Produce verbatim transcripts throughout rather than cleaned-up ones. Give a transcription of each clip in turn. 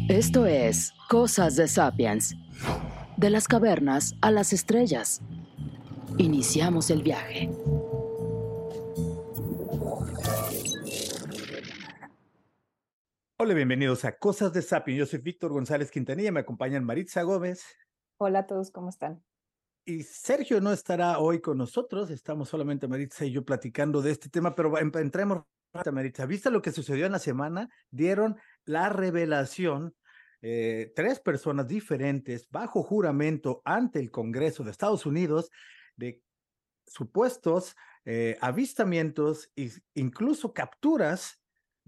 Esto es Cosas de Sapiens. De las cavernas a las estrellas. Iniciamos el viaje. Hola, bienvenidos a Cosas de Sapiens. Yo soy Víctor González Quintanilla, me acompañan Maritza Gómez. Hola a todos, ¿cómo están? Y Sergio no estará hoy con nosotros, estamos solamente Maritza y yo platicando de este tema, pero em- entremos, Maritza. ¿Viste lo que sucedió en la semana? Dieron la revelación, eh, tres personas diferentes bajo juramento ante el Congreso de Estados Unidos de supuestos eh, avistamientos e incluso capturas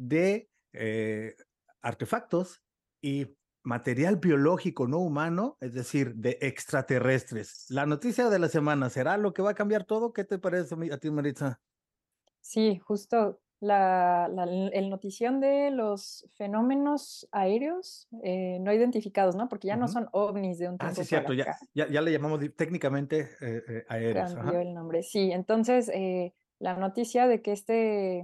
de eh, artefactos y material biológico no humano, es decir, de extraterrestres. La noticia de la semana, ¿será lo que va a cambiar todo? ¿Qué te parece a ti, Maritza? Sí, justo la, la- el notición de los fenómenos aéreos eh, no identificados, ¿no? Porque ya no Ujú. son ovnis de un Ah, sí, tiempo para cierto, ya, acá, ya, ya le llamamos di- técnicamente eh, eh, aéreos. cambió Ajá. el nombre. Sí, entonces eh, la noticia de que este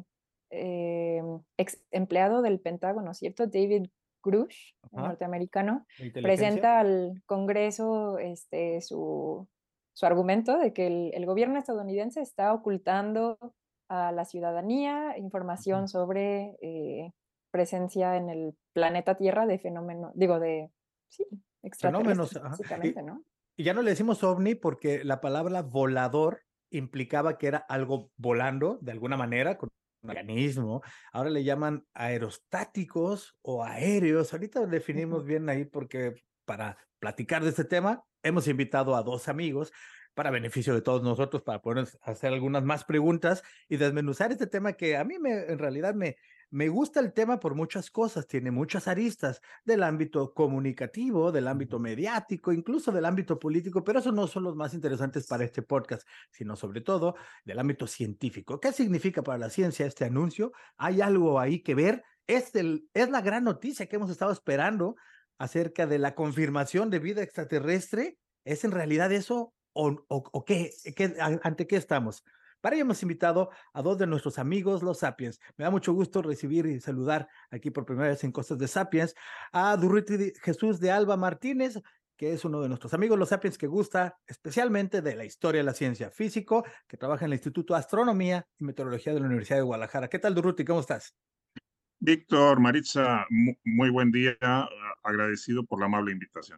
eh, ex empleado del Pentágono, ¿cierto? David Grush, el Ajá. norteamericano, ¿La inteligencia? presenta al Congreso este, su, su argumento de que el, el gobierno estadounidense está ocultando a la ciudadanía Ujú. información sobre eh, presencia en el planeta Tierra de fenómenos, digo, de, sí, Fenómenos. extraterrestres, Ajá. Y, básicamente, ¿no? Y ya no le decimos ovni porque la palabra volador implicaba que era algo volando de alguna manera, con un mecanismo. Ahora le llaman aerostáticos o aéreos. Ahorita definimos bien ahí porque para platicar de este tema hemos invitado a dos amigos para beneficio de todos nosotros, para poder hacer algunas más preguntas y desmenuzar este tema que a mí me, en realidad me, me gusta el tema por muchas cosas, tiene muchas aristas del ámbito comunicativo, del ámbito mediático, incluso del ámbito político, pero esos no son los más interesantes para este podcast, sino sobre todo del ámbito científico. ¿Qué significa para la ciencia este anuncio? ¿Hay algo ahí que ver? Es, el, es la gran noticia que hemos estado esperando acerca de la confirmación de vida extraterrestre. ¿Es en realidad eso o, o, o qué, qué, ante qué estamos? Para ello hemos invitado a dos de nuestros amigos, los Sapiens. Me da mucho gusto recibir y saludar aquí por primera vez en Cosas de Sapiens a Durruti Jesús de Alba Martínez, que es uno de nuestros amigos, los Sapiens, que gusta especialmente de la historia de la ciencia, físico, que trabaja en el Instituto de Astronomía y Meteorología de la Universidad de Guadalajara. ¿Qué tal, Durruti? ¿Cómo estás? Víctor, Maritza, mu- muy buen día, ah, agradecido por la amable invitación.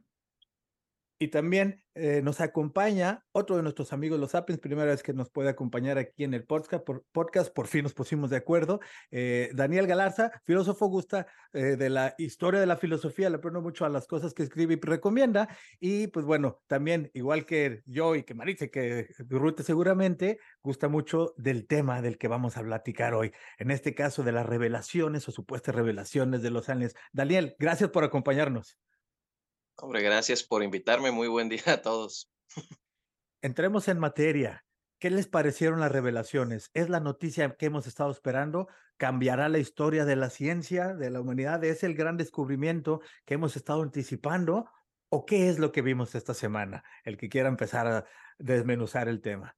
Y también eh, nos acompaña otro de nuestros amigos, los Sapiens, primera vez que nos puede acompañar aquí en el podcast, por, podcast, por fin nos pusimos de acuerdo. Eh, Daniel Galarza, filósofo, gusta eh, de la historia de la filosofía, le aprendo mucho a las cosas que escribe y recomienda. Y pues bueno, también, igual que yo y que Maritza, que Durrute seguramente, gusta mucho del tema del que vamos a platicar hoy. En este caso, de las revelaciones o supuestas revelaciones de los aliens. Daniel, gracias por acompañarnos. Hombre, gracias por invitarme. Muy buen día a todos. Entremos en materia. ¿Qué les parecieron las revelaciones? ¿Es la noticia que hemos estado esperando? ¿Cambiará la historia de la ciencia, de la humanidad? ¿Es el gran descubrimiento que hemos estado anticipando? ¿O qué es lo que vimos esta semana? El que quiera empezar a desmenuzar el tema.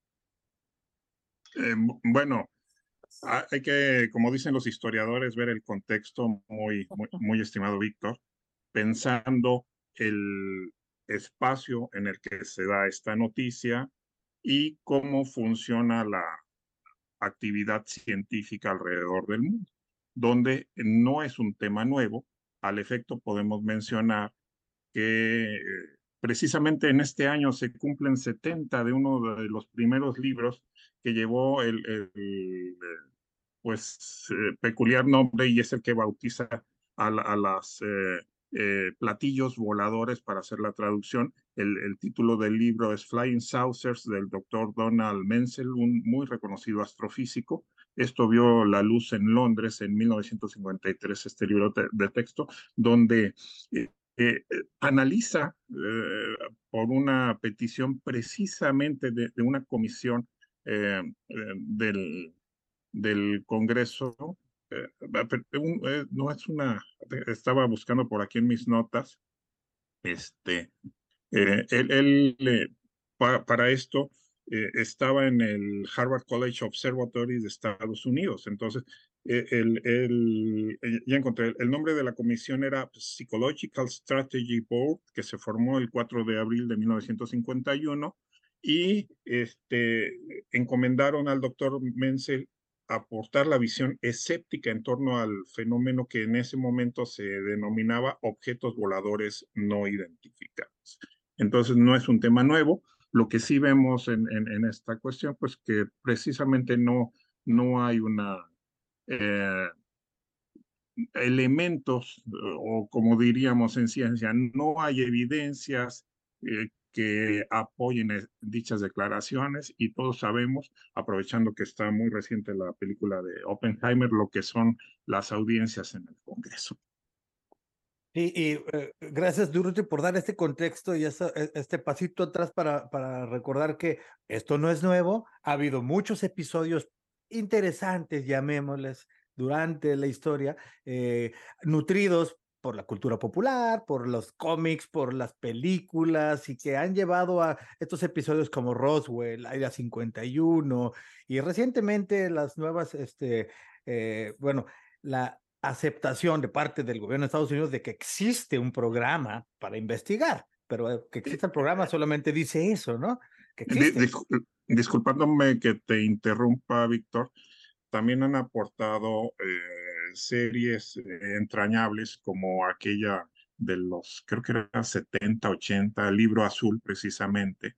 Eh, bu- bueno, ha- hay que, como dicen los historiadores, ver el contexto muy, muy, muy estimado Víctor, pensando el espacio en el que se da esta noticia y cómo funciona la actividad científica alrededor del mundo, donde no es un tema nuevo. Al efecto, podemos mencionar que eh, precisamente en este año se cumplen setenta de uno de los primeros libros que llevó el, el, el pues eh, peculiar nombre y es el que bautiza a, la, a las eh, eh, platillos voladores para hacer la traducción. El, el, título del libro es Flying Saucers del doctor Donald Menzel, un muy reconocido astrofísico. Esto vio la luz en Londres en mil novecientos cincuenta y tres, este libro de, de texto, donde eh, eh, analiza eh, por una petición precisamente de, de una comisión eh, eh, del, del Congreso. Eh, un, eh, no es una, estaba buscando por aquí en mis notas, este, eh, él, él eh, pa, para esto eh, estaba en el Harvard College Observatory de Estados Unidos. Entonces, eh, el, el, el- ya encontré, el nombre de la comisión era Psychological Strategy Board, que se formó el cuatro de abril de mil novecientos cincuenta y uno y este, encomendaron al doctor Menzel aportar la visión escéptica en torno al fenómeno que en ese momento se denominaba objetos voladores no identificados. Entonces no es un tema nuevo. Lo que sí vemos en, en, en esta cuestión, pues que precisamente no, no hay una eh, elementos, o como diríamos en ciencia, no hay evidencias eh, que apoyen es- dichas declaraciones y todos sabemos, aprovechando que está muy reciente la película de Oppenheimer, lo que son las audiencias en el Congreso. Y, y eh, gracias, Durruti, por dar este contexto y esa- e- este pasito atrás para, para recordar que esto no es nuevo. Ha habido muchos episodios interesantes, llamémosles, durante la historia, eh, nutridos por la cultura popular, por los cómics, por las películas, y que han llevado a estos episodios como Roswell, Área cincuenta y uno, y recientemente las nuevas, este, eh, bueno, la aceptación de parte del gobierno de Estados Unidos de que existe un programa para investigar, pero eh, que existe el programa solamente dice eso, ¿no? Que Di- existe. dis- disculpándome que te interrumpa, Víctor, también han aportado eh, series eh, entrañables como aquella de los, creo que era setenta, ochenta, Libro Azul precisamente,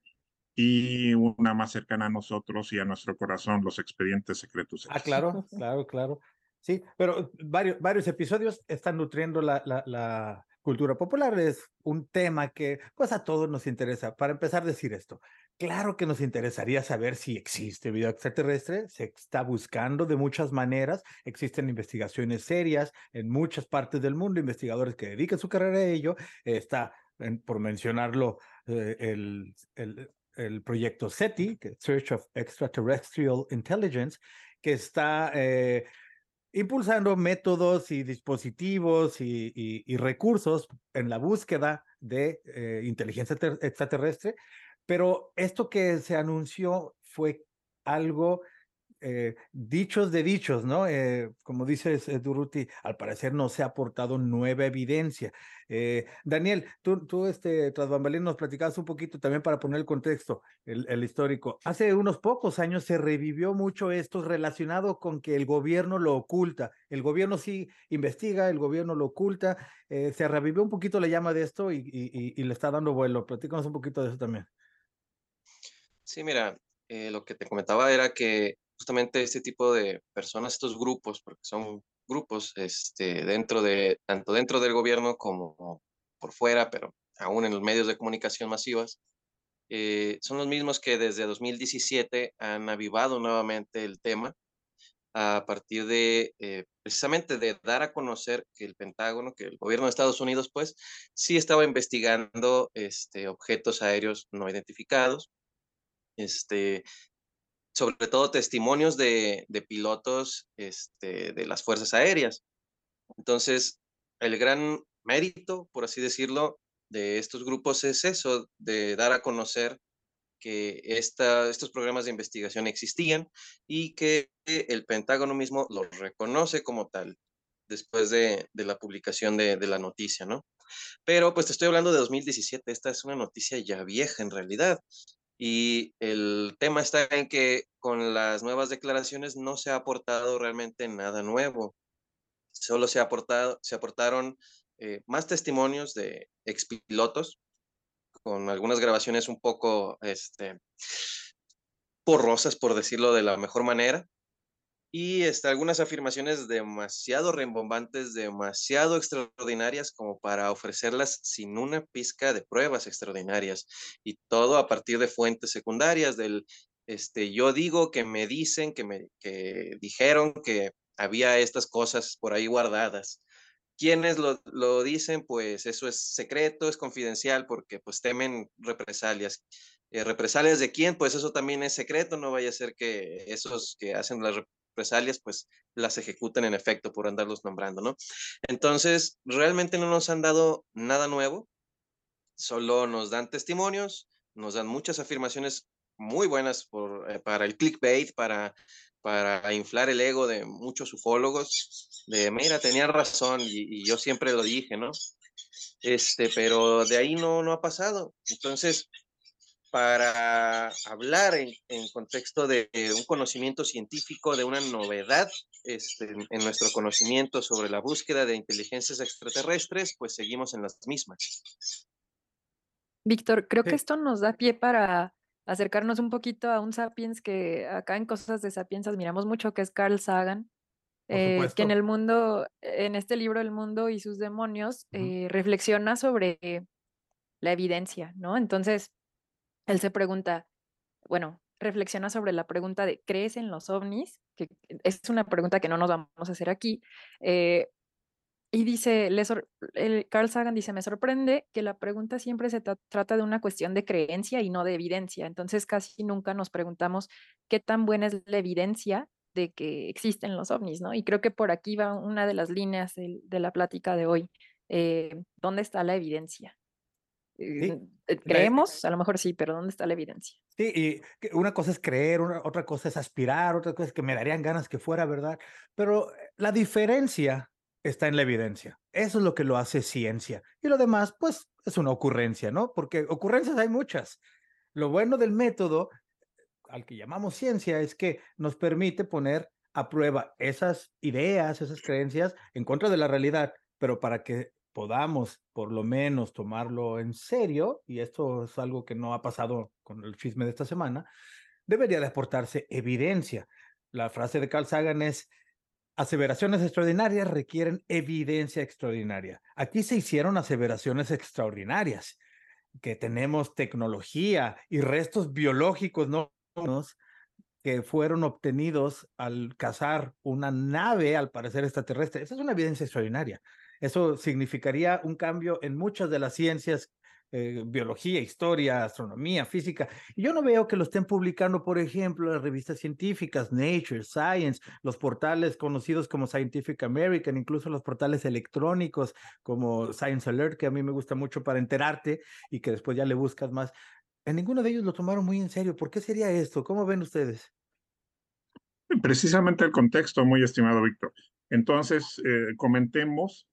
y una más cercana a nosotros y a nuestro corazón, Los Expedientes Secretos Ah, X. claro, claro, claro. Sí, pero varios, varios episodios están nutriendo la, la, la cultura popular. Es un tema que pues a todos nos interesa. Para empezar a decir esto, claro que nos interesaría saber si existe vida extraterrestre. Se está buscando de muchas maneras. Existen investigaciones serias en muchas partes del mundo, investigadores que dedican su carrera a ello. Está, en- por mencionarlo, eh, el, el, el proyecto SETI, que es Search of Extraterrestrial Intelligence, que está eh, impulsando métodos y dispositivos y, y, y, recursos en la búsqueda de eh, inteligencia extraterrestre, pero esto que se anunció fue algo eh, dichos de dichos, ¿no? Eh, como dices, eh, Durruti, al parecer no se ha aportado nueva evidencia. Eh, Daniel, tú, tú este, tras bambalinas nos platicabas un poquito también para poner el contexto, el, el histórico. Hace unos pocos años se revivió mucho esto relacionado con que el gobierno lo oculta. El gobierno sí investiga, el gobierno lo oculta. Eh, se revivió un poquito la llama de esto y, y, y, y le está dando vuelo. Platícanos un poquito de eso también. Sí, mira, eh, lo que te comentaba era que justamente este tipo de personas, estos grupos, porque son grupos, este, dentro de, tanto dentro del gobierno como por fuera, pero aún en los medios de comunicación masivas, eh, son los mismos que desde dos mil diecisiete han avivado nuevamente el tema a partir de, eh, precisamente de dar a conocer que el Pentágono, que el gobierno de Estados Unidos, pues, sí estaba investigando este, objetos aéreos no identificados, este, sobre todo testimonios de, de pilotos este, de las Fuerzas Aéreas. Entonces, el gran mérito, por así decirlo, de estos grupos es eso, de dar a conocer que esta, estos programas de investigación existían y que el Pentágono mismo los reconoce como tal después de, de la publicación de, de, la noticia, ¿no? Pero pues te estoy hablando de dos mil diecisiete, esta es una noticia ya vieja en realidad. Y el tema está en que con las nuevas declaraciones no se ha aportado realmente nada nuevo. Solo se, ha aportado, se aportaron eh, más testimonios de expilotos con algunas grabaciones un poco este, porrosas, por decirlo de la mejor manera, y este, algunas afirmaciones demasiado rimbombantes, demasiado extraordinarias como para ofrecerlas sin una pizca de pruebas extraordinarias, y todo a partir de fuentes secundarias del, este, yo digo que me dicen, que me que dijeron que había estas cosas por ahí guardadas. ¿Quiénes lo, lo dicen? Pues eso es secreto, es confidencial, porque pues temen represalias. Eh, ¿Represalias de quién? Pues eso también es secreto, no vaya a ser que esos que hacen las represalias, pues las ejecuten en efecto por andarlos nombrando, ¿no? Entonces, realmente no nos han dado nada nuevo, solo nos dan testimonios, nos dan muchas afirmaciones muy buenas por, eh, para el clickbait, para para inflar el ego de muchos ufólogos, de mira, tenían razón y, y yo siempre lo dije, ¿no? Este, pero de ahí no, no ha pasado. Entonces, para hablar en, en contexto de un conocimiento científico, de una novedad este, en, en nuestro conocimiento sobre la búsqueda de inteligencias extraterrestres, pues seguimos en las mismas. Víctor, creo que Sí, esto nos da pie para acercarnos un poquito a un Sapiens que acá en Cosas de Sapiens admiramos mucho, que es Carl Sagan, por eh, que en supuesto. el mundo, en este libro El mundo y sus demonios, Ujú. eh, reflexiona sobre la evidencia, ¿no? Entonces, él se pregunta, bueno, reflexiona sobre la pregunta de ¿crees en los ovnis? Que es una pregunta que no nos vamos a hacer aquí. eh, y dice, le sor- el Carl Sagan dice, me sorprende que la pregunta siempre se tra- trata de una cuestión de creencia y no de evidencia. Entonces casi nunca nos preguntamos qué tan buena es la evidencia de que existen los ovnis, ¿no? Y creo que por aquí va una de las líneas del- de, la plática de hoy. Eh, ¿dónde está la evidencia? Eh, Sí, eh, la- ¿Creemos? A lo mejor sí, pero ¿dónde está la evidencia? sí, y que una cosa es creer, una- otra cosa es aspirar, otra cosa es que me darían ganas que fuera verdad, pero eh, la diferencia está en la evidencia. Eso es lo que lo hace ciencia. Y lo demás, pues, es una ocurrencia, ¿no? Porque ocurrencias hay muchas. Lo bueno del método al que llamamos ciencia es que nos permite poner a prueba esas ideas, esas creencias en contra de la realidad, pero para que podamos por lo menos tomarlo en serio, y esto es algo que no ha pasado con el chisme de esta semana, debería de aportarse evidencia. La frase de Carl Sagan es, aseveraciones extraordinarias requieren evidencia extraordinaria. Aquí se hicieron aseveraciones extraordinarias, que tenemos tecnología y restos biológicos, ¿no? Que fueron obtenidos al cazar una nave, al parecer extraterrestre. Esa es una evidencia extraordinaria. Eso significaría un cambio en muchas de las ciencias, eh, biología, historia, astronomía, física. Y yo no veo que lo estén publicando, por ejemplo, las revistas científicas, Nature, Science, los portales conocidos como Scientific American, incluso los portales electrónicos como Science Alert, que a mí me gusta mucho para enterarte y que después ya le buscas más. En ninguno de ellos lo tomaron muy en serio. ¿Por qué sería esto? ¿Cómo ven ustedes? Precisamente el contexto, muy estimado Víctor. Entonces, eh, comentemos,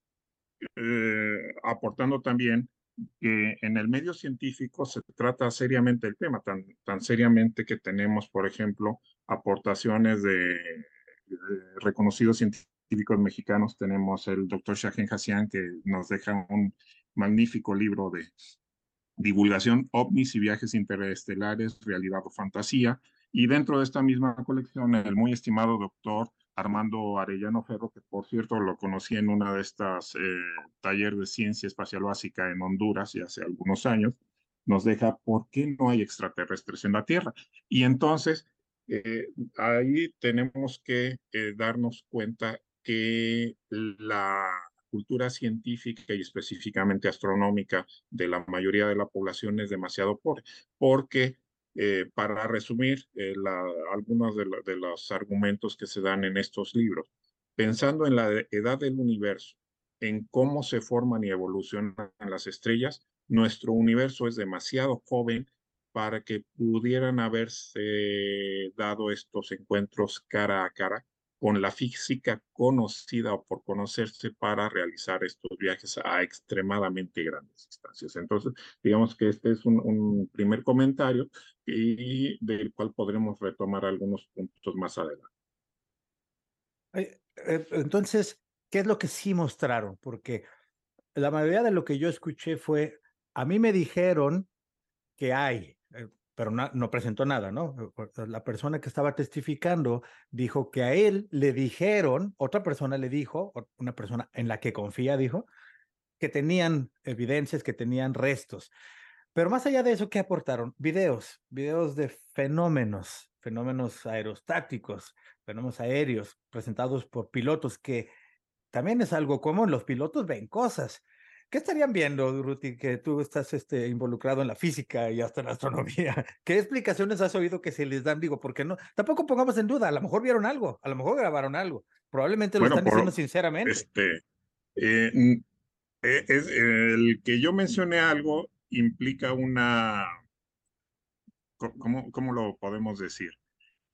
eh, aportando también que en el medio científico se trata seriamente el tema, tan, tan seriamente que tenemos, por ejemplo, aportaciones de, de reconocidos científicos mexicanos. Tenemos el doctor Shahen Hassian, que nos deja un magnífico libro de divulgación, ovnis y viajes interestelares, realidad o fantasía. Y dentro de esta misma colección, el muy estimado doctor Armando Arellano Ferro, que por cierto lo conocí en una de estas eh, talleres de ciencia espacial básica en Honduras ya hace algunos años, nos deja por qué no hay extraterrestres en la Tierra. Y entonces, eh, ahí tenemos que eh, darnos cuenta que la cultura científica y específicamente astronómica de la mayoría de la población es demasiado pobre, porque eh, para resumir eh, la, algunos de, la, de, los argumentos que se dan en estos libros, pensando en la edad del universo, en cómo se forman y evolucionan las estrellas, nuestro universo es demasiado joven para que pudieran haberse dado estos encuentros cara a cara con la física conocida o por conocerse para realizar estos viajes a extremadamente grandes distancias. Entonces, digamos que este es un, un primer comentario y del cual podremos retomar algunos puntos más adelante. Eh, eh, Entonces, ¿qué es lo que sí mostraron? Porque la mayoría de lo que yo escuché fue, a mí me dijeron que hay, eh, pero no, no presentó nada, ¿no? La persona que estaba testificando dijo que a él le dijeron, otra persona le dijo, una persona en la que confía dijo, que tenían evidencias, que tenían restos. Pero más allá de eso, ¿qué aportaron? Videos, videos de fenómenos, fenómenos aerostáticos, fenómenos aéreos presentados por pilotos, que también es algo común, los pilotos ven cosas. ¿Qué estarían viendo, Ruti, que tú estás este, involucrado en la física y hasta en la astronomía? ¿Qué explicaciones has oído que se les dan? Digo, porque no, tampoco pongamos en duda, a lo mejor vieron algo, a lo mejor grabaron algo, probablemente lo Bueno, están diciendo por sinceramente. este, eh, eh, es, el que yo mencione algo implica una, ¿cómo, cómo lo podemos decir?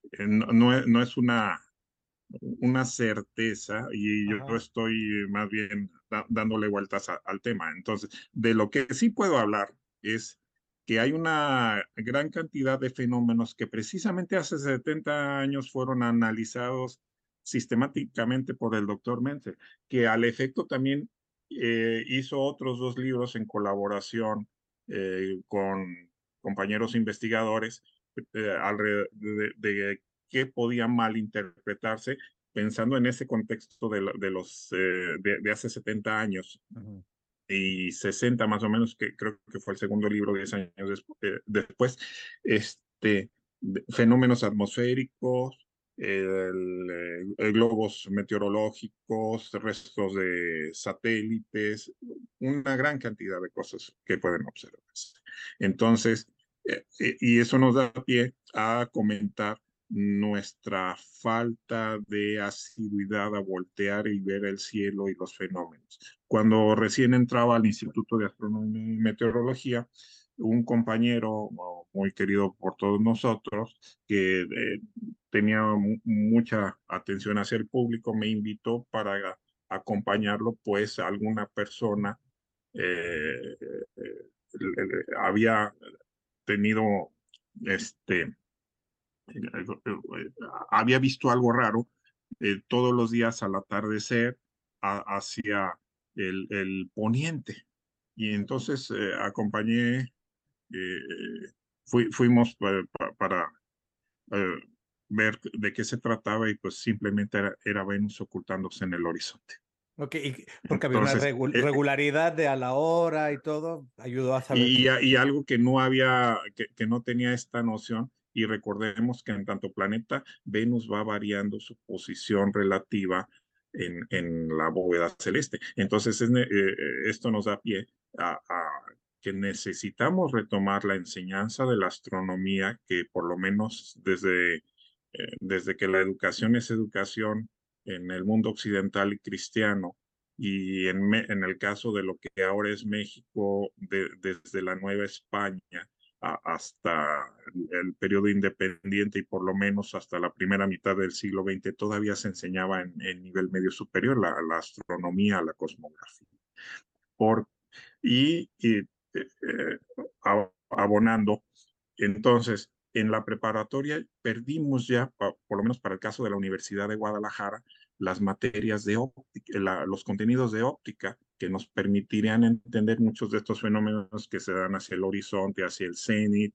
eh, no, no es, no es una, una certeza y yo Ajá. estoy más bien da- dándole vueltas a- al tema. Entonces, de lo que sí puedo hablar es que hay una gran cantidad de fenómenos que precisamente hace setenta años fueron analizados sistemáticamente por el doctor Menzel, que al efecto también eh, hizo otros dos libros en colaboración eh, con compañeros investigadores eh, alrededor de, de qué podía malinterpretarse pensando en ese contexto de, de los eh, de, de, hace setenta años Ujú. y sesenta más o menos, que creo que fue el segundo libro diez años después, eh, después este, de, fenómenos atmosféricos, el, el, globos meteorológicos, restos de satélites, una gran cantidad de cosas que pueden observarse. Entonces, eh, y eso nos da pie a comentar nuestra falta de asiduidad a voltear y ver el cielo y los fenómenos. Cuando recién entraba al Instituto de Astronomía y Meteorología, un compañero muy querido por todos nosotros, que eh, tenía mucha atención hacia el público, me invitó para acompañarlo, pues alguna persona eh, eh, había tenido este había visto algo raro eh, todos los días al atardecer a, hacia el, el, poniente. Y entonces eh, acompañé, eh, fui, fuimos para, para eh, ver de qué se trataba y pues simplemente era, era Venus ocultándose en el horizonte. Ok, y porque había una Entonces, regu eh, regularidad de a la hora y todo, ayudó a saber Y, que... y algo que no había, que, que no tenía esta noción, y recordemos que en tanto planeta, Venus va variando su posición relativa en, en la bóveda celeste. Entonces, es, eh, esto nos da pie a, a que necesitamos retomar la enseñanza de la astronomía, que por lo menos desde, eh, desde que la educación es educación en el mundo occidental y cristiano, y en, en, el caso de lo que ahora es México, de, desde la Nueva España a, hasta el periodo independiente y por lo menos hasta la primera mitad del siglo veinte, todavía se enseñaba en, en nivel medio superior la, la astronomía, la cosmografía. Por, y, y eh, abonando, entonces, en la preparatoria perdimos ya, por lo menos para el caso de la Universidad de Guadalajara, las materias de óptica, la, los contenidos de óptica que nos permitirían entender muchos de estos fenómenos que se dan hacia el horizonte, hacia el cenit,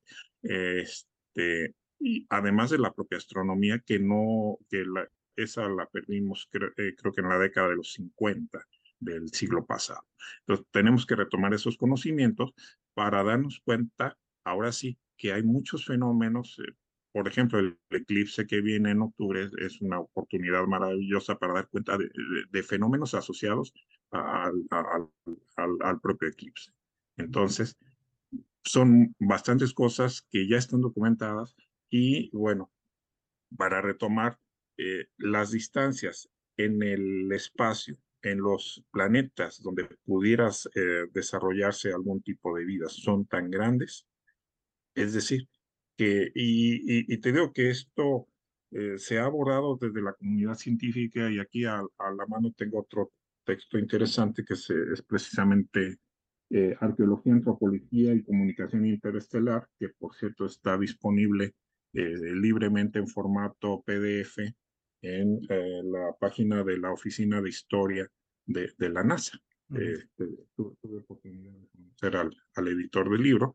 este, y además de la propia astronomía, que no, que la, esa la perdimos creo, eh, creo que en la década de los cincuenta del siglo pasado. Entonces, tenemos que retomar esos conocimientos para darnos cuenta, ahora sí, que hay muchos fenómenos. Eh, por ejemplo, el eclipse que viene en octubre es, es una oportunidad maravillosa para dar cuenta de, de, de fenómenos asociados al, al, al, al propio eclipse. Entonces, son bastantes cosas que ya están documentadas y bueno, para retomar eh, las distancias en el espacio, en los planetas donde pudieras eh, desarrollarse algún tipo de vida, son tan grandes. Es decir, que, y, y, y te digo que esto eh, se ha abordado desde la comunidad científica y aquí a, a la mano tengo otro texto interesante que se, es precisamente eh, Arqueología, Antropología y Comunicación Interestelar, que por cierto está disponible eh, libremente en formato P D F en eh, la página de la Oficina de Historia de, de la NASA. Uh -huh. eh, tuve, tuve oportunidad de conocer al, al editor del libro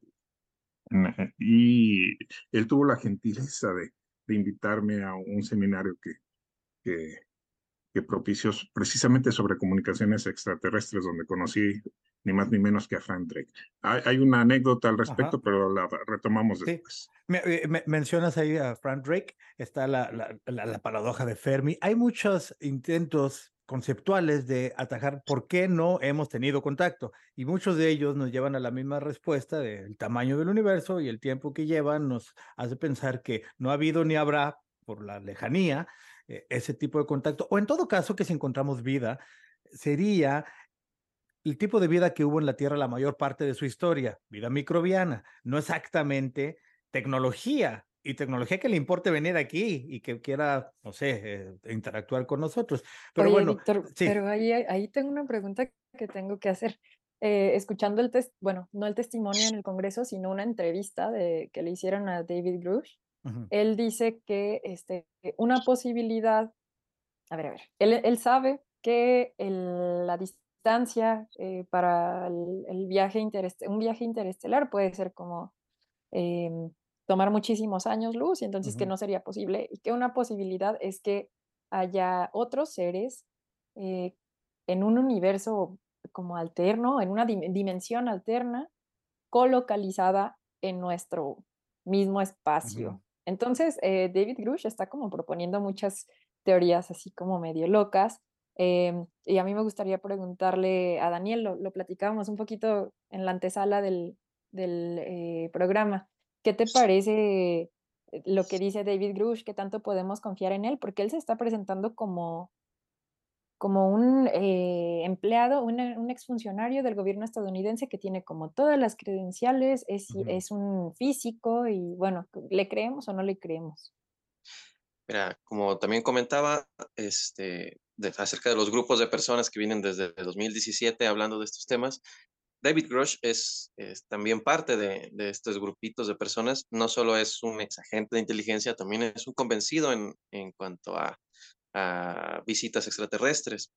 y él tuvo la gentileza de, de invitarme a un seminario que, que, que propició precisamente sobre comunicaciones extraterrestres, donde conocí ni más ni menos que a Frank Drake. Hay, hay una anécdota al respecto, Ajá. pero la retomamos sí. después. Me, me, mencionas ahí a Frank Drake, está la, la, la, la paradoja de Fermi. Hay muchos intentos conceptuales de atajar por qué no hemos tenido contacto y muchos de ellos nos llevan a la misma respuesta del tamaño del universo y el tiempo que llevan nos hace pensar que no ha habido ni habrá por la lejanía eh, ese tipo de contacto, o en todo caso que si encontramos vida sería el tipo de vida que hubo en la Tierra la mayor parte de su historia, vida microbiana, no exactamente tecnología y tecnología que le importe venir aquí y que quiera, no sé, eh, interactuar con nosotros. Pero Oye, bueno, Víctor, sí. pero ahí, ahí tengo una pregunta que tengo que hacer. Eh, escuchando el test, bueno, no el testimonio en el Congreso, sino una entrevista de, que le hicieron a David Grush, Ujú, él dice que este, una posibilidad, a ver, a ver, él, él sabe que el- la distancia eh, para el, el viaje interest- un viaje interestelar puede ser como em, tomar muchísimos años luz y entonces que ujú, no sería posible y que una posibilidad es que haya otros seres eh, en un universo como alterno, en una dim- dimensión alterna, colocalizada en nuestro mismo ujú. espacio. Entonces, eh, David Grush está como proponiendo muchas teorías así como medio locas. em, y a mí me gustaría preguntarle a Daniel, lo, lo platicábamos un poquito en la antesala del, del eh, programa. ¿Qué te parece eh, lo que dice David Grush? ¿Qué tanto podemos confiar en él? Porque él se está presentando como como un eh, empleado, una- un exfuncionario del gobierno estadounidense que tiene como todas las credenciales, es, Ujú. es un físico y bueno, ¿le creemos o no le creemos? Mira, como también comentaba, este, de- acerca de los grupos de personas que vienen desde el dos mil diecisiete hablando de estos temas, David Grush es, es también parte de, de estos grupitos de personas. No solo es un ex agente de inteligencia, también es un convencido en, en cuanto a, a visitas extraterrestres.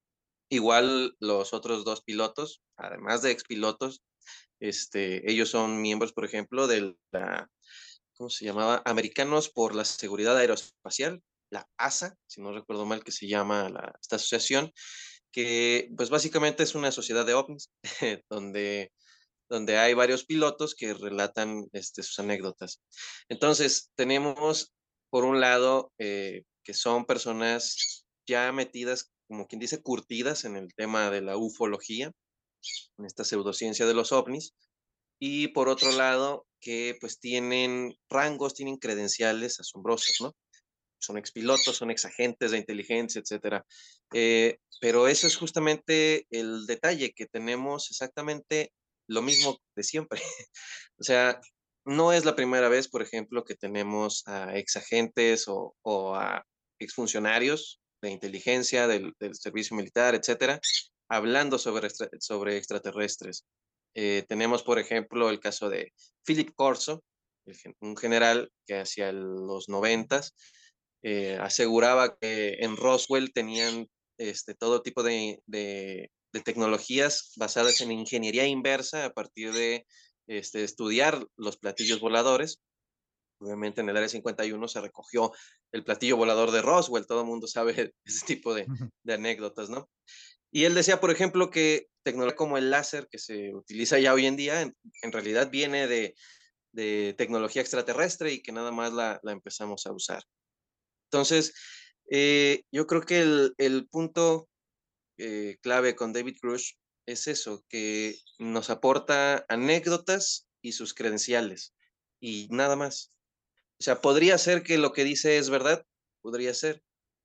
Igual los otros dos pilotos, además de expilotos, este, ellos son miembros, por ejemplo, de la, ¿cómo se llamaba? Americanos por la Seguridad Aeroespacial, la A S A, si no recuerdo mal que se llama la, esta asociación, que pues básicamente es una sociedad de ovnis, donde, donde hay varios pilotos que relatan este, sus anécdotas. Entonces, tenemos por un lado eh, que son personas ya metidas, como quien dice, curtidas en el tema de la ufología, en esta pseudociencia de los ovnis, y por otro lado, que pues tienen rangos, tienen credenciales asombrosos, ¿no? Son expilotos, son exagentes de inteligencia, etcétera. Eh, pero eso es justamente el detalle, que tenemos exactamente lo mismo de siempre. O sea, no es la primera vez, por ejemplo, que tenemos a exagentes o, o a exfuncionarios de inteligencia del, del servicio militar, etcétera, hablando sobre, extra, sobre extraterrestres. Eh, tenemos, por ejemplo, el caso de Philip Corso, el, un general que hacia los noventas eh, aseguraba que en Roswell tenían este, todo tipo de, de, de, tecnologías basadas en ingeniería inversa a partir de este, estudiar los platillos voladores. Obviamente en el Área cincuenta y uno se recogió el platillo volador de Roswell, todo el mundo sabe ese tipo de, de anécdotas, ¿no? Y él decía, por ejemplo, que tecnología como el láser que se utiliza ya hoy en día, en, en realidad viene de, de, tecnología extraterrestre y que nada más la, la empezamos a usar. Entonces, eh, yo creo que el, el punto eh, clave con David Grush es eso, que nos aporta anécdotas y sus credenciales y nada más. O sea, podría ser que lo que dice es verdad, podría ser,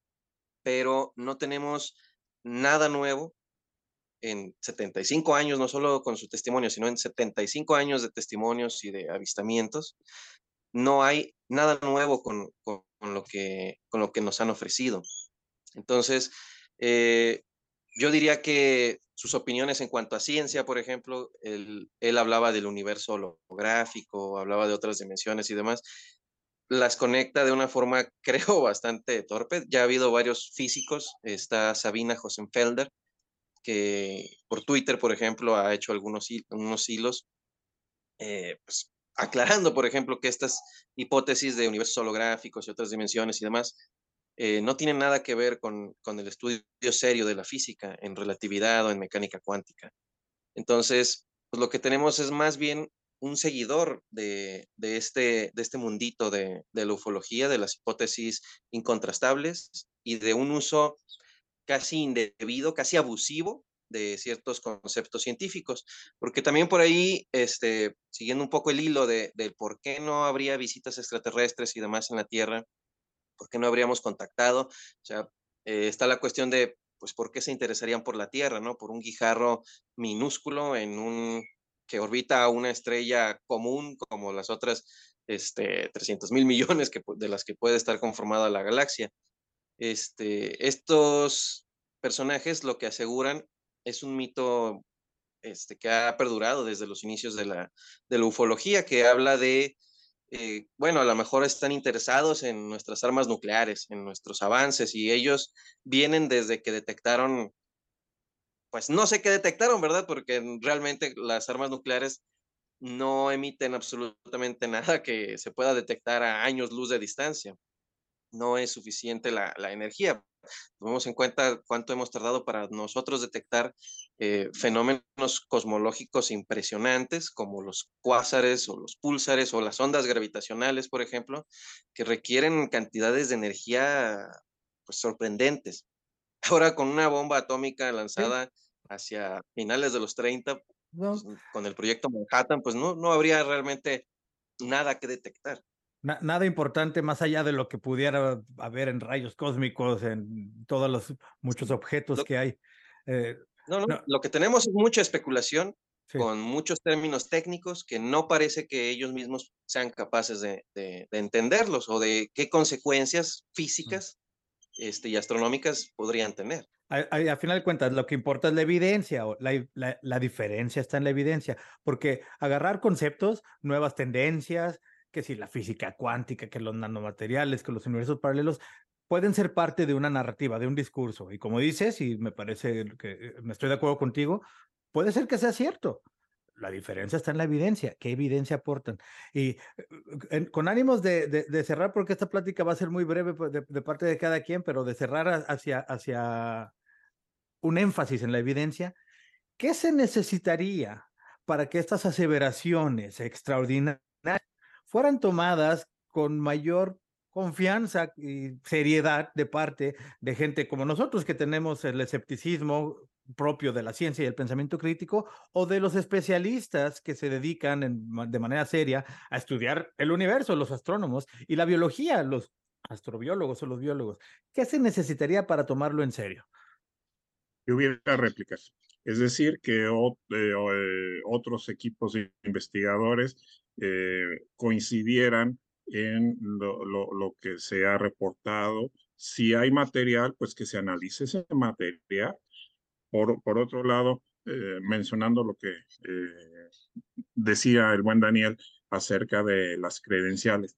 pero no tenemos nada nuevo en setenta y cinco años, no solo con su testimonio, sino en setenta y cinco años de testimonios y de avistamientos. No hay nada nuevo con, con, con lo, que, con lo que nos han ofrecido. Entonces, eh, yo diría que sus opiniones en cuanto a ciencia, por ejemplo, él, él hablaba del universo holográfico, hablaba de otras dimensiones y demás, las conecta de una forma, creo, bastante torpe. Ya ha habido varios físicos, está Sabina Hosenfelder, que por Twitter, por ejemplo, ha hecho algunos unos hilos, eh, pues, aclarando, por ejemplo, que estas hipótesis de universos holográficos y otras dimensiones y demás eh, no tienen nada que ver con, con el estudio serio de la física en relatividad o en mecánica cuántica. Entonces, pues lo que tenemos es más bien un seguidor de, de, este, de este mundito de, de la ufología, de las hipótesis incontrastables y de un uso casi indebido, casi abusivo de ciertos conceptos científicos, porque también por ahí, este, siguiendo un poco el hilo de, de por qué no habría visitas extraterrestres y demás en la Tierra, por qué no habríamos contactado, o sea, eh, está la cuestión de, pues, por qué se interesarían por la Tierra, ¿no? Por un guijarro minúsculo en un, que orbita a una estrella común como las otras este, trescientos mil millones que, de las que puede estar conformada la galaxia. Este, estos personajes lo que aseguran es un mito este, que ha perdurado desde los inicios de la, de la ufología, que habla de, eh, bueno, a lo mejor están interesados en nuestras armas nucleares, en nuestros avances, y ellos vienen desde que detectaron, pues no sé qué detectaron, ¿verdad? Porque realmente las armas nucleares no emiten absolutamente nada que se pueda detectar a años luz de distancia. No es suficiente la, la energía. Tomemos en cuenta cuánto hemos tardado para nosotros detectar eh, fenómenos cosmológicos impresionantes como los cuásares o los púlsares o las ondas gravitacionales, por ejemplo, que requieren cantidades de energía pues, sorprendentes. Ahora con una bomba atómica Sí, lanzada hacia finales de los treinta, no, pues, con el proyecto Manhattan, pues no, no habría realmente nada que detectar. na- nada importante más allá de lo que pudiera haber en rayos cósmicos, en todos los muchos objetos Lo, que hay. Eh, no, no, no, lo que tenemos es mucha especulación sí. con muchos términos técnicos que no parece que ellos mismos sean capaces de, de- de entenderlos o de qué consecuencias físicas este, y astronómicas podrían tener. A, a- a final de cuentas, lo que importa es la evidencia, o la, la- la diferencia está en la evidencia, porque agarrar conceptos, nuevas tendencias, que si la física cuántica, que los nanomateriales, que los universos paralelos, pueden ser parte de una narrativa, de un discurso. Y como dices, y me parece que eh, me estoy de acuerdo contigo, puede ser que sea cierto. La diferencia está en la evidencia. ¿Qué evidencia aportan? Y eh, en- con ánimos de, de- de cerrar, porque esta plática va a ser muy breve pues, de, de parte de cada quien, pero de cerrar a- hacia, hacia un énfasis en la evidencia, ¿qué se necesitaría para que estas aseveraciones extraordinarias fueran tomadas con mayor confianza y seriedad de parte de gente como nosotros que tenemos el escepticismo propio de la ciencia y el pensamiento crítico, o de los especialistas que se dedican en, de manera seria a estudiar el universo, los astrónomos y la biología, los astrobiólogos o los biólogos? ¿Qué se necesitaría para tomarlo en serio? Que hubiera réplicas. Es decir, que o, eh, o, eh, otros equipos de investigadores eh, coincidieran en lo, lo, lo, que se ha reportado. Si hay material, pues que se analice ese material. Por, por otro lado, eh, mencionando lo que eh, decía el buen Daniel acerca de las credenciales.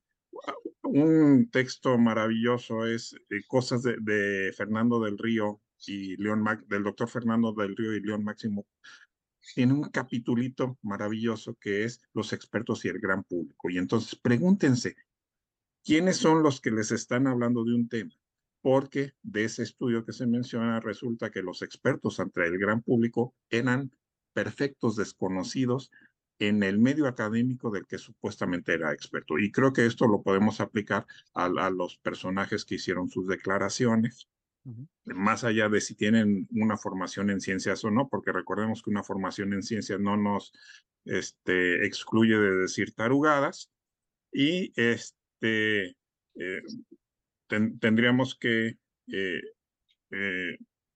Un texto maravilloso es eh, Cosas de, de Fernando del Río y León Mac, del doctor Fernando del Río y León Máximo. Tiene un capitulito maravilloso que es los expertos y el gran público. Y entonces pregúntense, ¿quiénes son los que les están hablando de un tema? Porque de ese estudio que se menciona resulta que los expertos ante el gran público eran perfectos desconocidos en el medio académico del que supuestamente era experto. Y creo que esto lo podemos aplicar a, a los personajes que hicieron sus declaraciones, Uh-huh. más allá de si tienen una formación en ciencias o no, porque recordemos que una formación en ciencias no nos este, excluye de decir tarugadas. Y este, eh, ten, tendríamos que eh, eh,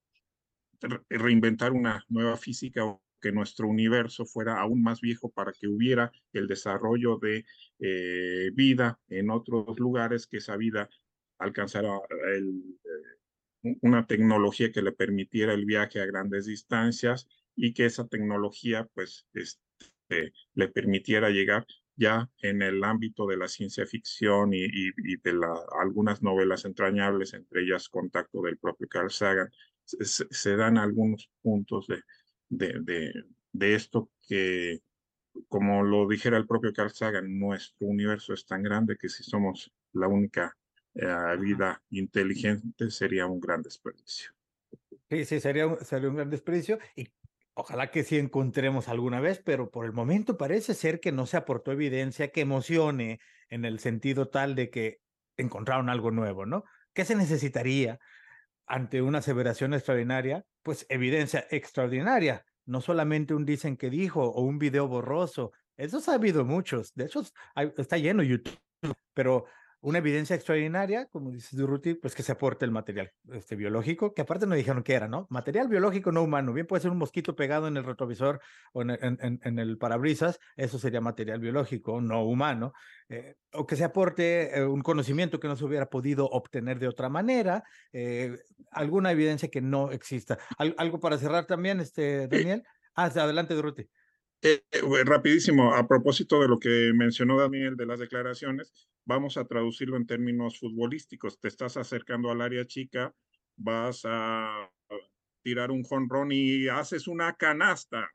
reinventar una nueva física o que nuestro universo fuera aún más viejo para que hubiera el desarrollo de eh, vida en otros lugares, que esa vida alcanzara el, eh, una tecnología que le permitiera el viaje a grandes distancias y que esa tecnología pues este, le permitiera llegar ya en el ámbito de la ciencia ficción y, y, y de la, algunas novelas entrañables, entre ellas Contacto del propio Carl Sagan, se, se dan algunos puntos de, de, de, de esto que, como lo dijera el propio Carl Sagan, nuestro universo es tan grande que si somos la única eh, vida inteligente sería un gran desperdicio. Sí, sí, sería un, sería un gran desperdicio y ojalá que sí encontremos alguna vez, pero por el momento parece ser que no se aportó evidencia que emocione en el sentido tal de que encontraron algo nuevo, ¿no? ¿Qué se necesitaría ante una aseveración extraordinaria? Pues evidencia extraordinaria, no solamente un dicen que dijo o un video borroso. Esos ha habido muchos, de hecho hay, está lleno YouTube, pero una evidencia extraordinaria, como dices Durruti, pues que se aporte el material este, biológico, que aparte nos dijeron que era, ¿no? Material biológico no humano, bien puede ser un mosquito pegado en el retrovisor o en, en, en, en el parabrisas, eso sería material biológico, no humano, eh, o que se aporte eh, un conocimiento que no se hubiera podido obtener de otra manera, eh, alguna evidencia que no exista. ¿Al, algo para cerrar también, este, Daniel? Ah, adelante, Durruti. Eh, eh, rapidísimo, a propósito de lo que mencionó Daniel de las declaraciones, vamos a traducirlo en términos futbolísticos. Te estás acercando al área chica, vas a tirar un jonrón y haces una canasta.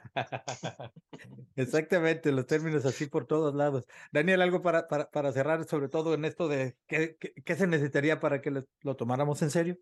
Exactamente, los términos así por todos lados. Daniel, algo para, para, para cerrar, sobre todo en esto de qué, qué, qué se necesitaría para que lo tomáramos en serio.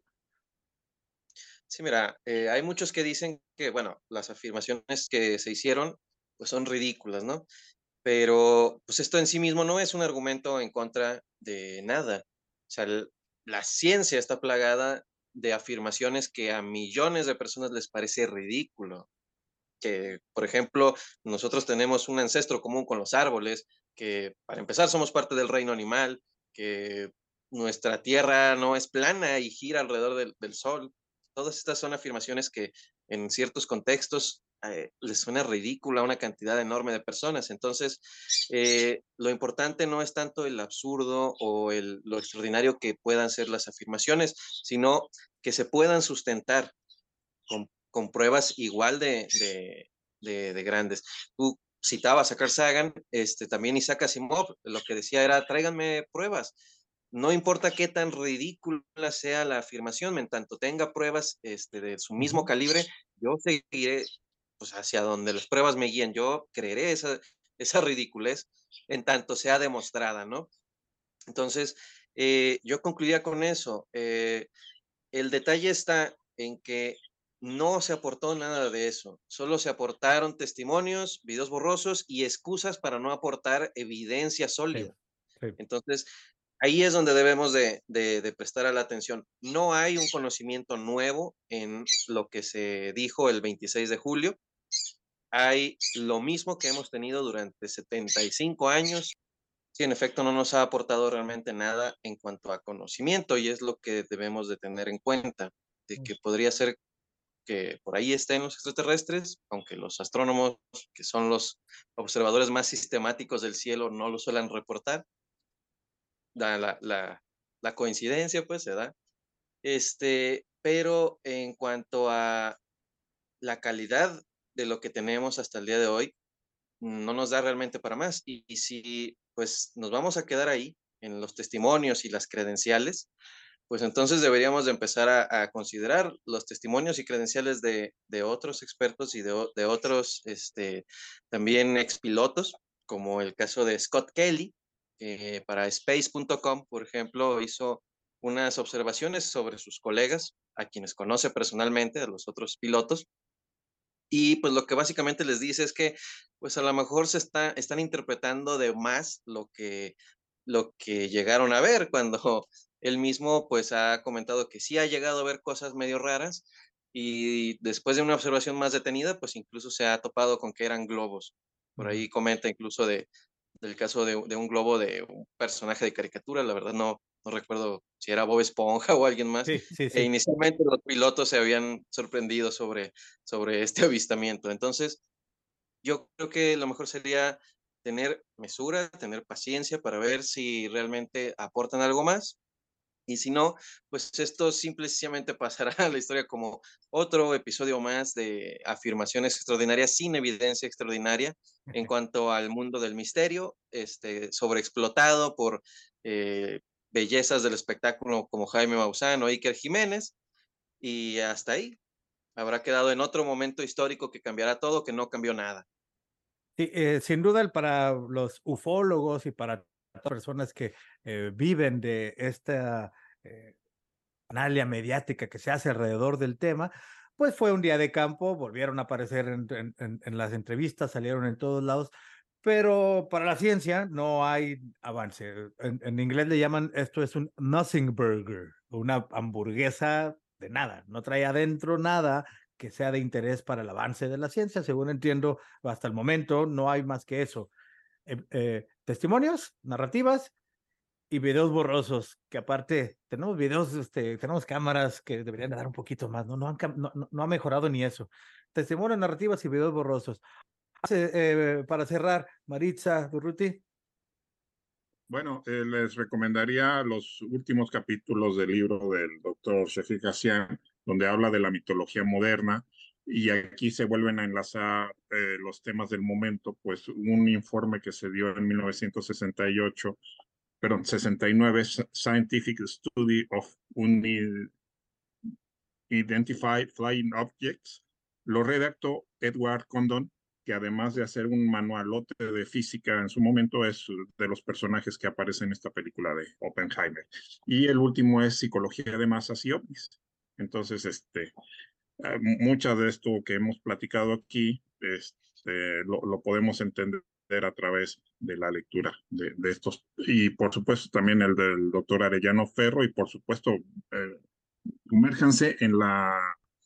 Sí, mira, eh, hay muchos que dicen que, bueno, las afirmaciones que se hicieron, pues son ridículas, ¿no? Pero, pues esto en sí mismo no es un argumento en contra de nada. O sea, el- la ciencia está plagada de afirmaciones que a millones de personas les parece ridículo. Que, por ejemplo, nosotros tenemos un ancestro común con los árboles, que para empezar somos parte del reino animal, que nuestra tierra no es plana y gira alrededor del, del sol. Todas estas son afirmaciones que en ciertos contextos eh, les suena ridícula a una cantidad enorme de personas. Entonces, eh, lo importante no es tanto el absurdo o el, lo extraordinario que puedan ser las afirmaciones, sino que se puedan sustentar con, con pruebas igual de, de, de, de, grandes. Tú citabas a Carl Sagan, este, también Isaac Asimov, lo que decía era, tráiganme pruebas. No importa qué tan ridícula sea la afirmación, en tanto tenga pruebas este, de su mismo uh-huh. calibre, yo seguiré pues, hacia donde las pruebas me guíen. Yo creeré esa, esa ridiculez en tanto sea demostrada, ¿no? Entonces, eh, yo concluiría con eso. Eh, el detalle está en que no se aportó nada de eso, solo se aportaron testimonios, videos borrosos y excusas para no aportar evidencia sólida. Sí, sí. Entonces, ahí es donde debemos de, de, de prestar a la atención. No hay un conocimiento nuevo en lo que se dijo el veintiséis de julio. Hay lo mismo que hemos tenido durante setenta y cinco años. Sí, en efecto, no nos ha aportado realmente nada en cuanto a conocimiento y es lo que debemos de tener en cuenta, de que podría ser que por ahí estén los extraterrestres, aunque los astrónomos, que son los observadores más sistemáticos del cielo, no lo suelen reportar. Da la, la, la coincidencia, pues, se da. Este, pero en cuanto a la calidad de lo que tenemos hasta el día de hoy, no nos da realmente para más. Y, y si pues nos vamos a quedar ahí en los testimonios y las credenciales, pues entonces deberíamos de empezar a, a considerar los testimonios y credenciales de, de otros expertos y de, de otros este, también expilotos, como el caso de Scott Kelly, que para space punto com, por ejemplo, hizo unas observaciones sobre sus colegas, a quienes conoce personalmente, a los otros pilotos, y pues lo que básicamente les dice es que pues a lo mejor se está, están interpretando de más lo que, lo que llegaron a ver, cuando él mismo pues ha comentado que sí ha llegado a ver cosas medio raras y después de una observación más detenida pues incluso se ha topado con que eran globos. Por ahí comenta incluso de, del caso de, de un globo de un personaje de caricatura, la verdad no, no recuerdo si era Bob Esponja o alguien más. Sí, sí, sí. E inicialmente los pilotos se habían sorprendido sobre, sobre este avistamiento. Entonces, yo creo que lo mejor sería tener mesura, tener paciencia para ver si realmente aportan algo más. Y si no, pues esto simplemente pasará a la historia como otro episodio más de afirmaciones extraordinarias sin evidencia extraordinaria en cuanto al mundo del misterio, este, sobreexplotado por eh, bellezas del espectáculo como Jaime Maussan o Iker Jiménez, y hasta ahí habrá quedado en otro momento histórico que cambiará todo, que no cambió nada. Sí, eh, sin duda para los ufólogos y para personas que eh, viven de esta eh, analia mediática que se hace alrededor del tema, pues fue un día de campo, volvieron a aparecer en, en, en las entrevistas, salieron en todos lados, pero para la ciencia no hay avance. En, en inglés le llaman, esto es un nothing burger, una hamburguesa de nada, no trae adentro nada que sea de interés para el avance de la ciencia. Según entiendo, hasta el momento no hay más que eso. Eh, eh, testimonios, narrativas y videos borrosos, que aparte tenemos videos, este, tenemos cámaras que deberían dar un poquito más, ¿no? No, han, no, no, no ha mejorado ni eso. Testimonios, narrativas y videos borrosos. Eh, para cerrar, Maritza, Durruti. Bueno, eh, les recomendaría los últimos capítulos del libro del doctor Shefik Hassian, donde habla de la mitología moderna, y aquí se vuelven a enlazar eh, los temas del momento, pues un informe que se dio en mil novecientos sesenta y ocho, perdón, sesenta y nueve, Scientific Study of Unidentified Flying Objects, lo redactó Edward Condon, que además de hacer un manualote de física en su momento, es de los personajes que aparecen en esta película de Oppenheimer. Y el último es Psicología de Masas y OVNIs. Entonces, este, eh, mucha de esto que hemos platicado aquí, este, lo, lo podemos entender a través de la lectura de, de estos. Y por supuesto también el del doctor Arellano Ferro, y por supuesto, eh, sumérjanse en la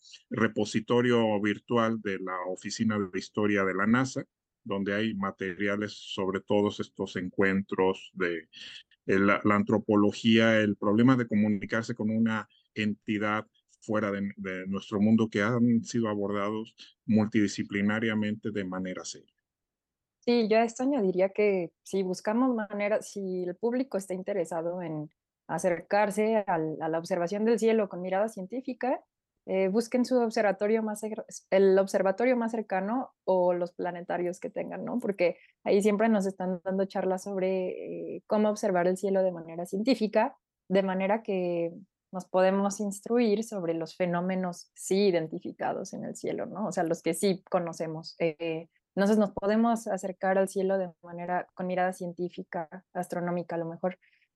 repositorio virtual de la Oficina de Historia de la NASA, donde hay materiales sobre todos estos encuentros de el, la antropología, el problema de comunicarse con una entidad fuera de, de nuestro mundo, que han sido abordados multidisciplinariamente de manera seria. Sí, yo a esto añadiría que si buscamos maneras, si el público está interesado en acercarse al, a la observación del cielo con mirada científica, eh, busquen su observatorio más, el observatorio más cercano o los planetarios que tengan, ¿no? Porque ahí siempre nos están dando charlas sobre eh, cómo observar el cielo de manera científica, de manera que nos podemos instruir sobre los fenómenos sí identificados en el cielo, ¿no? O sea, los que sí conocemos. Eh, entonces nos podemos acercar al cielo de manera, con mirada científica, astronómica a lo mejor.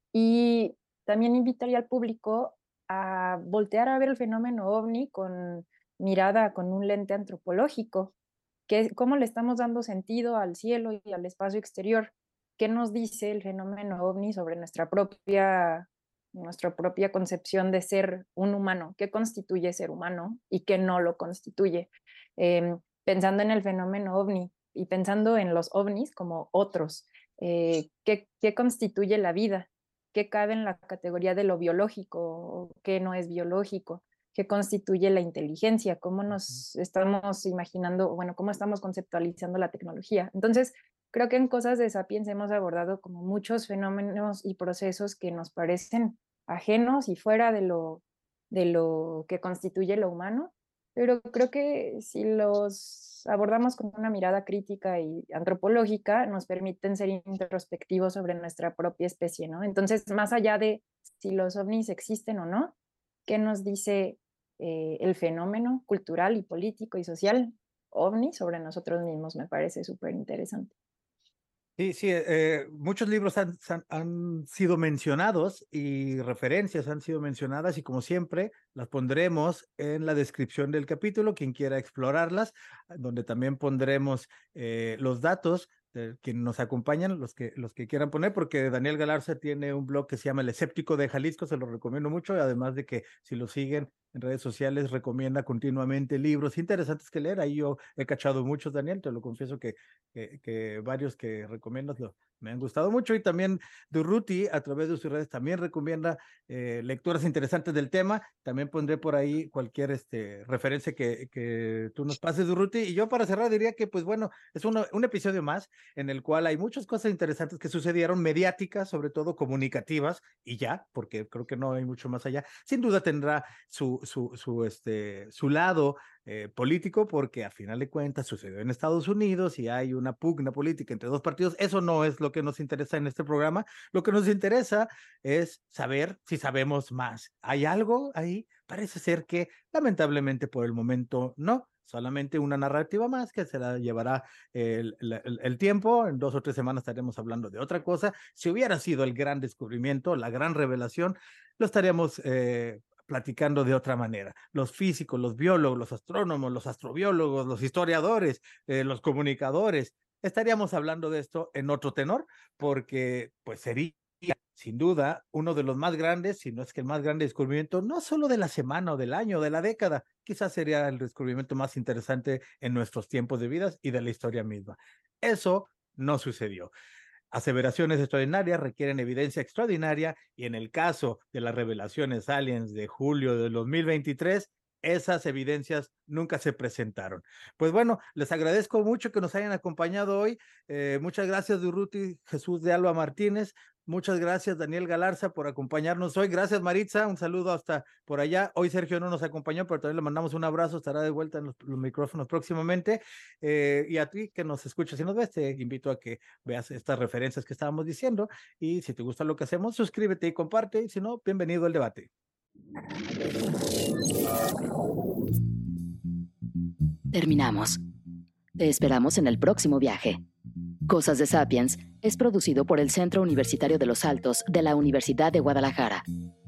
Y también invitaría al público a voltear a ver el fenómeno ovni con mirada, con un lente antropológico. Que, ¿Cómo le estamos dando sentido al cielo y al espacio exterior? ¿Qué nos dice el fenómeno ovni sobre nuestra propia, nuestra propia concepción de ser un humano? ¿Qué constituye ser humano y qué no lo constituye? Eh, pensando en el fenómeno ovni y pensando en los ovnis como otros, eh, ¿qué, ¿qué constituye la vida? ¿Qué cabe en la categoría de lo biológico? ¿Qué no es biológico? ¿Qué constituye la inteligencia? ¿Cómo nos estamos imaginando, bueno, cómo estamos conceptualizando la tecnología? Entonces, creo que en Cosas de Sapiens hemos abordado como muchos fenómenos y procesos que nos parecen ajenos y fuera de lo, de lo que constituye lo humano, pero creo que si los abordamos con una mirada crítica y antropológica, nos permiten ser introspectivos sobre nuestra propia especie, ¿no? Entonces, más allá de si los ovnis existen o no, ¿qué nos dice eh, el fenómeno cultural y político y social ovni sobre nosotros mismos? Me parece súper interesante. Sí, sí, eh, muchos libros han, han, han sido mencionados y referencias han sido mencionadas, y como siempre las pondremos en la descripción del capítulo, quien quiera explorarlas, donde también pondremos eh, los datos de quienes nos acompañan, los que, los que quieran poner, porque Daniel Galarza tiene un blog que se llama El Escéptico de Jalisco, se lo recomiendo mucho, además de que si lo siguen en redes sociales recomienda continuamente libros interesantes que leer. Ahí yo he cachado muchos, Daniel, te lo confieso que, que, que varios que recomiendas lo, me han gustado mucho, y también Durruti a través de sus redes también recomienda eh, lecturas interesantes del tema. También pondré por ahí cualquier este, referencia que, que tú nos pases, Durruti. Y yo para cerrar diría que pues bueno, es uno, un episodio más en el cual hay muchas cosas interesantes que sucedieron, mediáticas, sobre todo comunicativas, y ya, porque creo que no hay mucho más allá. Sin duda tendrá su, su, su, este, su lado eh, político, porque a final de cuentas sucedió en Estados Unidos y hay una pugna política entre dos partidos. Eso no es lo que nos interesa en este programa. Lo que nos interesa es saber si sabemos más. ¿Hay algo ahí? Parece ser que lamentablemente por el momento no. Solamente una narrativa más que se la llevará el, el, el tiempo. En dos o tres semanas estaremos hablando de otra cosa. Si hubiera sido el gran descubrimiento, la gran revelación, lo estaríamos eh, platicando de otra manera. Los físicos, los biólogos, los astrónomos, los astrobiólogos, los historiadores, eh, los comunicadores, estaríamos hablando de esto en otro tenor, porque pues sería sin duda uno de los más grandes, si no es que el más grande descubrimiento, no solo de la semana o del año o de la década, quizás sería el descubrimiento más interesante en nuestros tiempos de vida y de la historia misma. Eso no sucedió. aseveraciones extraordinarias requieren evidencia extraordinaria y en el caso de las revelaciones aliens de julio de dos mil veintitrés, esas evidencias nunca se presentaron. Pues bueno, les agradezco mucho que nos hayan acompañado hoy. Eh, muchas gracias, Durruti Jesús de Alba Martínez. Muchas gracias, Daniel Galarza, por acompañarnos hoy. Gracias, Maritza. Un saludo hasta por allá. Hoy Sergio no nos acompañó, pero también le mandamos un abrazo. Estará de vuelta en los, los micrófonos próximamente. Eh, y a ti que nos escuchas y nos ves, te invito a que veas estas referencias que estábamos diciendo. Y si te gusta lo que hacemos, suscríbete y comparte. Y si no, bienvenido al debate. Terminamos. Te esperamos en el próximo viaje. Cosas de Sapiens es producido por el Centro Universitario de los Altos de la Universidad de Guadalajara.